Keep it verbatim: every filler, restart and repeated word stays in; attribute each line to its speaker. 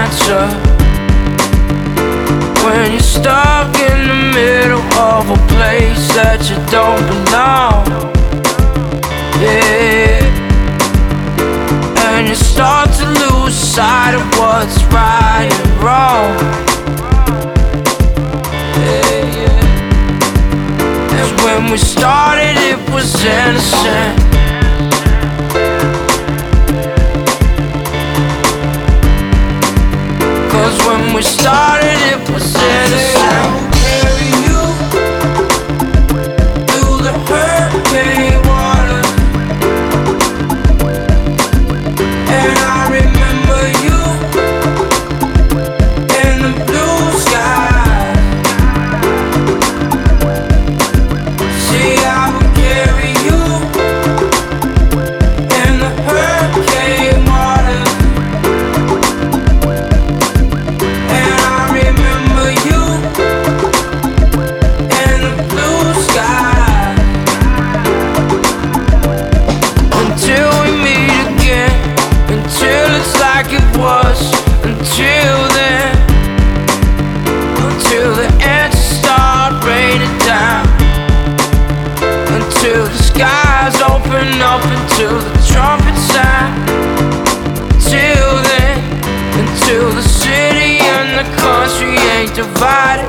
Speaker 1: answer. When you're stuck in the middle of a place that you don't belong, yeah. And you start to lose sight of what's right and wrong, yeah, yeah. And when we started it was innocent, cause when we started it was innocent. Carry you through the hurricane water, and I remember you in the blue sky. See, I would carry you in the hurricane water, and I remember you in the blue sky. Until we meet again, until it's like it was, until then, until the answers start raining down, until the skies open up, until the trumpet sound. Till then, until the city and the country ain't divided,